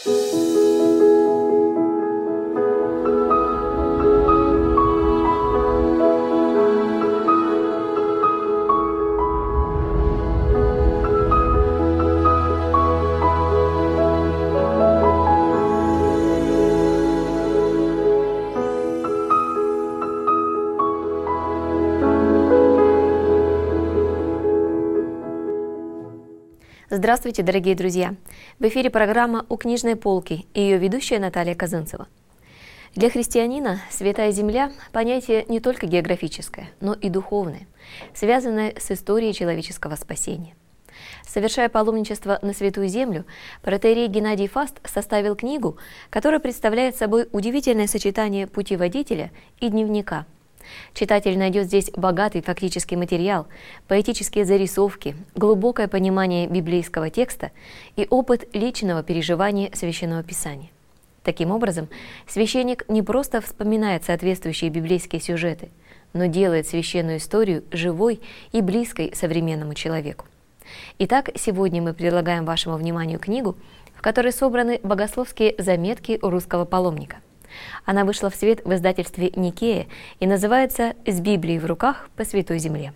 Здравствуйте, дорогие друзья! В эфире программа «У книжной полки» и ее ведущая Наталья Казанцева. Для христианина Святая Земля – понятие не только географическое, но и духовное, связанное с историей человеческого спасения. Совершая паломничество на Святую Землю, протоиерей Геннадий Фаст составил книгу, которая представляет собой удивительное сочетание путеводителя и дневника. Читатель найдет здесь богатый фактический материал, поэтические зарисовки, глубокое понимание библейского текста и опыт личного переживания Священного Писания. Таким образом, священник не просто вспоминает соответствующие библейские сюжеты, но делает священную историю живой и близкой современному человеку. Итак, сегодня мы предлагаем вашему вниманию книгу, в которой собраны богословские заметки русского паломника. Она вышла в свет в издательстве «Никея» и называется «С Библией в руках по Святой Земле».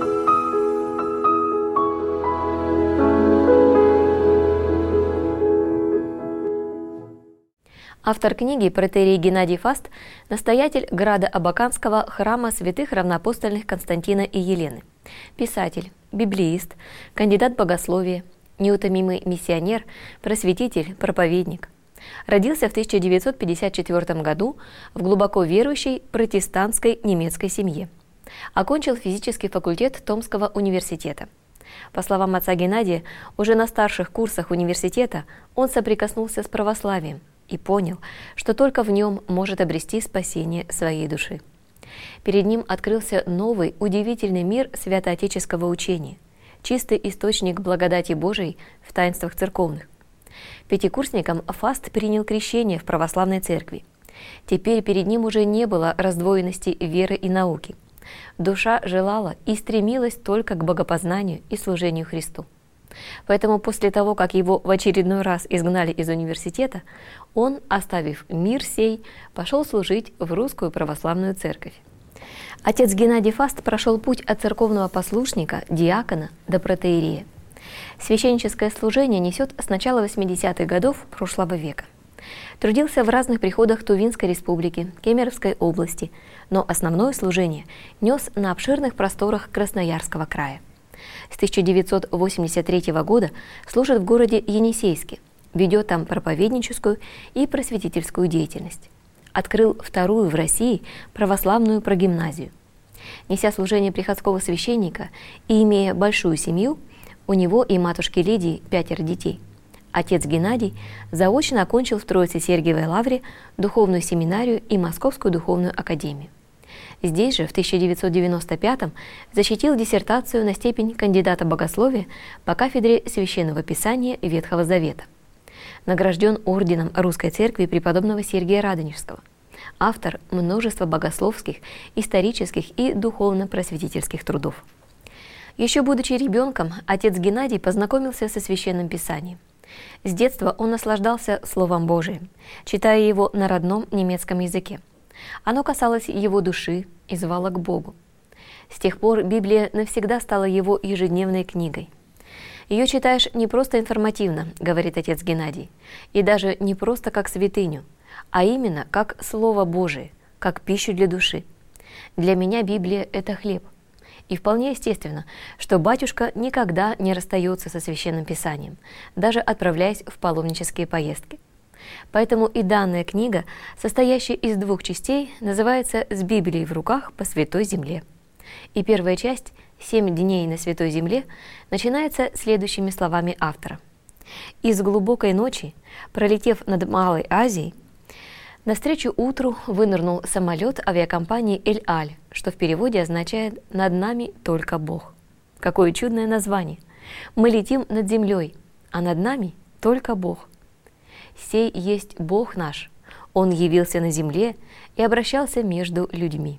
Автор книги протоиерей Геннадий Фаст – настоятель Градо-Абаканского храма святых равноапостольных Константина и Елены, писатель, библеист, кандидат богословия, неутомимый миссионер, просветитель, проповедник. Родился в 1954 году в глубоко верующей протестантской немецкой семье. Окончил физический факультет Томского университета. По словам отца Геннадия, уже на старших курсах университета он соприкоснулся с православием и понял, что только в нем может обрести спасение своей души. Перед ним открылся новый, удивительный мир святоотеческого учения, чистый источник благодати Божией в таинствах церковных. Пятикурсником Фаст принял крещение в православной церкви. Теперь перед ним уже не было раздвоенности веры и науки. Душа желала и стремилась только к богопознанию и служению Христу. Поэтому после того, как его в очередной раз изгнали из университета, он, оставив мир сей, пошел служить в русскую православную церковь. Отец Геннадий Фаст прошел путь от церковного послушника, диакона до протоиерея. Священническое служение несет с начала 80-х годов прошлого века. Трудился в разных приходах Тувинской республики, Кемеровской области, но основное служение нес на обширных просторах Красноярского края. С 1983 года служит в городе Енисейске, ведет там проповедническую и просветительскую деятельность. Открыл вторую в России православную прогимназию. Неся служение приходского священника и имея большую семью, у него и матушки Лидии 5 детей. Отец Геннадий заочно окончил в Троице-Сергиевой лавре духовную семинарию и Московскую духовную академию. Здесь же в 1995-м защитил диссертацию на степень кандидата богословия по кафедре Священного Писания Ветхого Завета. Награжден орденом Русской Церкви преподобного Сергия Радонежского. Автор множества богословских, исторических и духовно-просветительских трудов. Еще будучи ребенком, отец Геннадий познакомился со Священным Писанием. С детства он наслаждался Словом Божиим, читая его на родном немецком языке. Оно касалось его души и звало к Богу. С тех пор Библия навсегда стала его ежедневной книгой. Ее читаешь не просто информативно, говорит отец Геннадий, и даже не просто как святыню, а именно как Слово Божие, как пищу для души. Для меня Библия – это хлеб. И вполне естественно, что батюшка никогда не расстается со Священным Писанием, даже отправляясь в паломнические поездки. Поэтому и данная книга, состоящая из 2 частей, называется «С Библией в руках по Святой Земле». И первая часть «7 дней на Святой Земле» начинается следующими словами автора. «Из глубокой ночи, пролетев над Малой Азией, навстречу утру вынырнул самолет авиакомпании «Эль-Аль», что в переводе означает «над нами только Бог». Какое чудное название! Мы летим над землей, а над нами только Бог. «Сей есть Бог наш, Он явился на земле и обращался между людьми».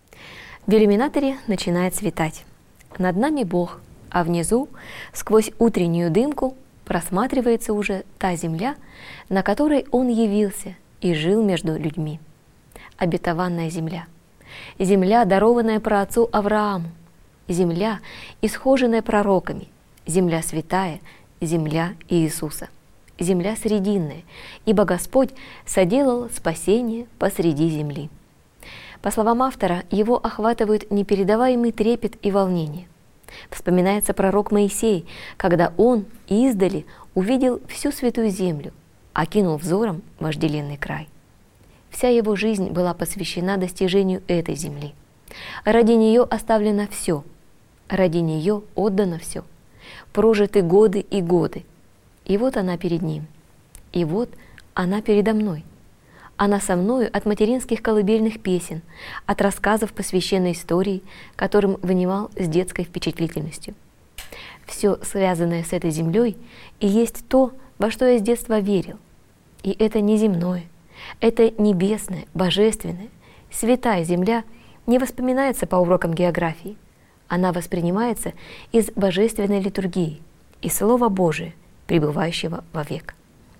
В иллюминаторе начинает светать. Над нами Бог, а внизу, сквозь утреннюю дымку, просматривается уже та земля, на которой Он явился и жил между людьми. Обетованная земля. Земля, дарованная праотцу Аврааму. Земля, исхоженная пророками. Земля святая, земля Иисуса. Земля срединная, ибо Господь соделал спасение посреди земли. По словам автора, его охватывают непередаваемый трепет и волнение. Вспоминается пророк Моисей, когда он издали увидел всю святую землю, окинул взором вожделенный край. Вся его жизнь была посвящена достижению этой земли. Ради нее оставлено все, ради нее отдано все. Прожиты годы и годы. И вот она перед ним. И вот она передо мной. Она со мною от материнских колыбельных песен, от рассказов по священной истории, которым внимал с детской впечатлительностью. Все, связанное с этой землей, и есть то, во что я с детства верил. И это не земное, это небесное, божественное, святая земля не воспоминается по урокам географии. Она воспринимается из божественной литургии, из Слова Божия, пребывающего вовек.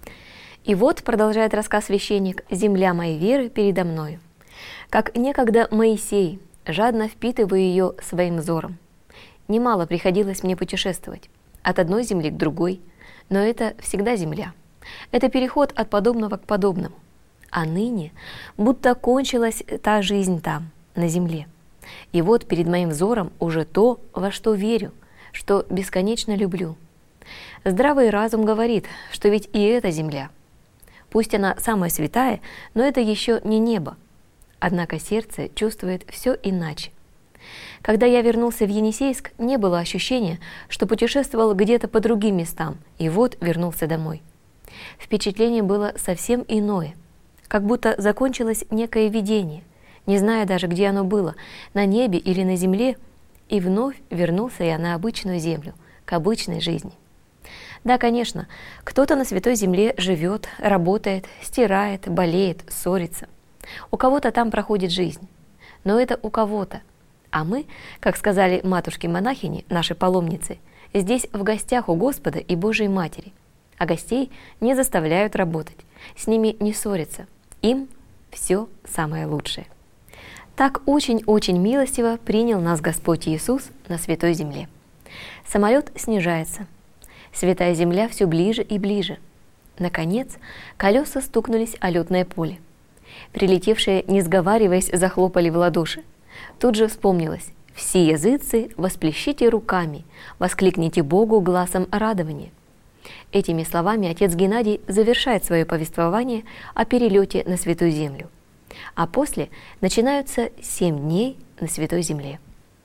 И вот, продолжает рассказ священник, «Земля моей веры передо мною. Как некогда Моисей, жадно впитывая ее своим взором. Немало приходилось мне путешествовать, от одной земли к другой, но это всегда земля. Это переход от подобного к подобному. А ныне будто кончилась та жизнь там, на земле. И вот перед моим взором уже то, во что верю, что бесконечно люблю. Здравый разум говорит, что ведь и эта земля. Пусть она самая святая, но это еще не небо. Однако сердце чувствует все иначе. Когда я вернулся в Енисейск, не было ощущения, что путешествовал где-то по другим местам, и вот вернулся домой. Впечатление было совсем иное, как будто закончилось некое видение, не зная даже, где оно было, на небе или на земле, и вновь вернулся я на обычную землю, к обычной жизни. Да, конечно, кто-то на Святой Земле живет, работает, стирает, болеет, ссорится. У кого-то там проходит жизнь. Но это у кого-то. А мы, как сказали матушки-монахини, наши паломницы, здесь в гостях у Господа и Божией Матери. А гостей не заставляют работать, с ними не ссорятся. Им все самое лучшее. Так очень-очень милостиво принял нас Господь Иисус на Святой Земле. Самолет снижается. Святая земля все ближе и ближе. Наконец, колеса стукнулись о летное поле. Прилетевшие, не сговариваясь, захлопали в ладоши. Тут же вспомнилось: «Все языцы восплещите руками, воскликните Богу гласом радования». Этими словами отец Геннадий завершает свое повествование о перелете на Святую Землю. А после начинаются 7 дней на Святой Земле.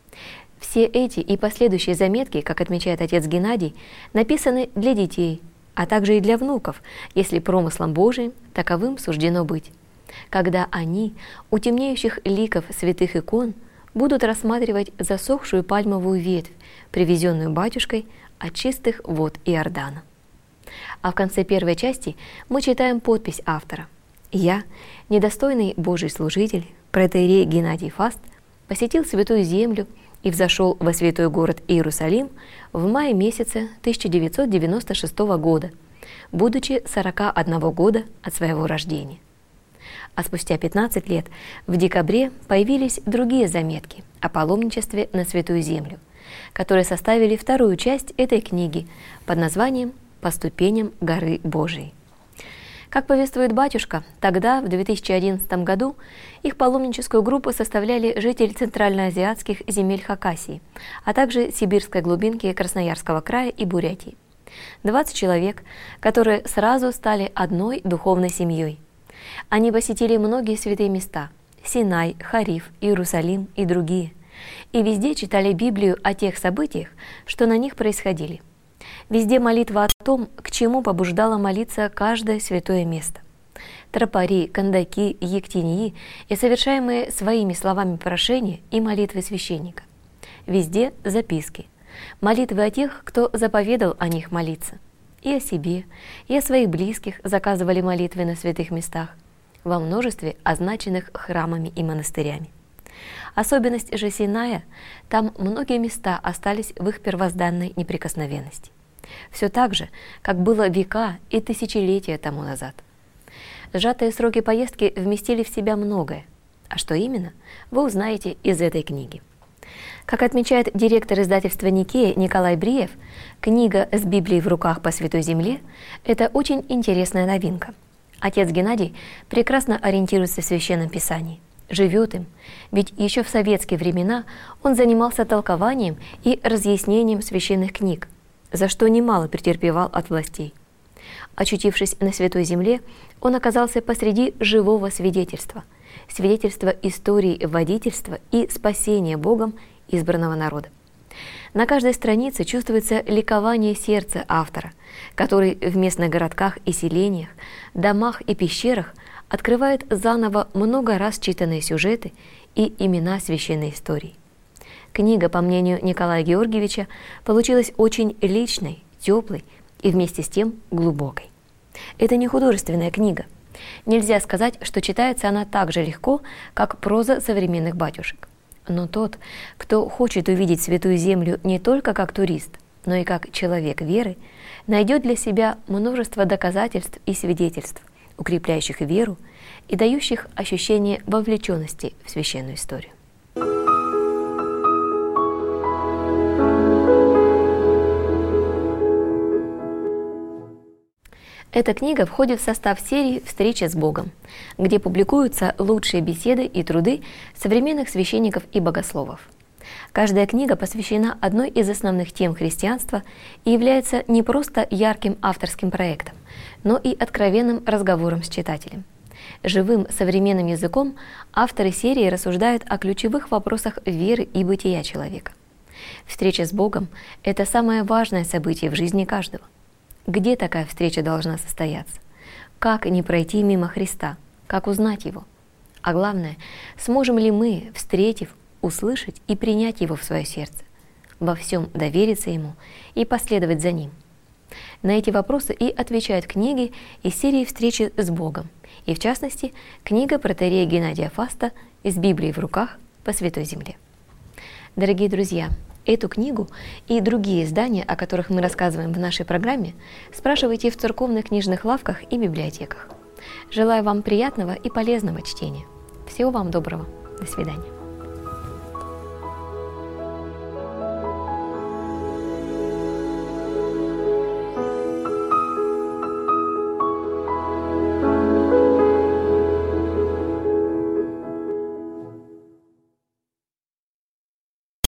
Все эти и последующие заметки, как отмечает отец Геннадий, написаны для детей, а также и для внуков, если промыслом Божиим таковым суждено быть, когда они у темнеющих ликов святых икон будут рассматривать засохшую пальмовую ветвь, привезенную батюшкой от чистых вод Иордана. А в конце первой части мы читаем подпись автора: «Я, недостойный Божий служитель, протоиерей Геннадий Фаст, посетил Святую Землю и взошел во святой город Иерусалим в мае месяце 1996 года, будучи 41 года от своего рождения». А спустя 15 лет, в декабре, появились другие заметки о паломничестве на Святую Землю, которые составили вторую часть этой книги под названием «По ступеням горы Божией». Как повествует батюшка, тогда, в 2011 году, их паломническую группу составляли жители центральноазиатских земель Хакасии, а также сибирской глубинки Красноярского края и Бурятии. 20 человек, которые сразу стали одной духовной семьей. Они посетили многие святые места – Синай, Хариф, Иерусалим и другие. И везде читали Библию о тех событиях, что на них происходили. Везде молитва о том, к чему побуждало молиться каждое святое место. Тропари, кандаки, ектении и совершаемые своими словами прошения и молитвы священника. Везде записки, молитвы о тех, кто заповедал о них молиться. И о себе, и о своих близких заказывали молитвы на святых местах, во множестве означенных храмами и монастырями. Особенность же Синая – там многие места остались в их первозданной неприкосновенности. Все так же, как было века и тысячелетия тому назад. Сжатые сроки поездки вместили в себя многое. А что именно, вы узнаете из этой книги. Как отмечает директор издательства «Никея» Николай Бриев, книга «С Библией в руках по Святой Земле» – это очень интересная новинка. Отец Геннадий прекрасно ориентируется в Священном Писании, живет им, ведь еще в советские времена он занимался толкованием и разъяснением священных книг, за что немало претерпевал от властей. Очутившись на Святой Земле, он оказался посреди живого свидетельства истории водительства и спасения Богом избранного народа. На каждой странице чувствуется ликование сердца автора, который в местных городках и селениях, домах и пещерах открывает заново много раз читанные сюжеты и имена священной истории. Книга, по мнению Николая Георгиевича, получилась очень личной, теплой и вместе с тем глубокой. Это не художественная книга. Нельзя сказать, что читается она так же легко, как проза современных батюшек. Но тот, кто хочет увидеть Святую Землю не только как турист, но и как человек веры, найдет для себя множество доказательств и свидетельств, укрепляющих веру и дающих ощущение вовлеченности в священную историю. Эта книга входит в состав серии «Встреча с Богом», где публикуются лучшие беседы и труды современных священников и богословов. Каждая книга посвящена одной из основных тем христианства и является не просто ярким авторским проектом, но и откровенным разговором с читателем. Живым современным языком авторы серии рассуждают о ключевых вопросах веры и бытия человека. Встреча с Богом – это самое важное событие в жизни каждого. Где такая встреча должна состояться? Как не пройти мимо Христа? Как узнать Его? А главное, сможем ли мы, встретив, услышать и принять Его в свое сердце, во всем довериться Ему и последовать за Ним? На эти вопросы и отвечают книги из серии «Встречи с Богом», и в частности, книга протоиерея Геннадия Фаста «С Библией в руках по Святой Земле». Дорогие друзья, эту книгу и другие издания, о которых мы рассказываем в нашей программе, спрашивайте в церковных книжных лавках и библиотеках. Желаю вам приятного и полезного чтения. Всего вам доброго. До свидания.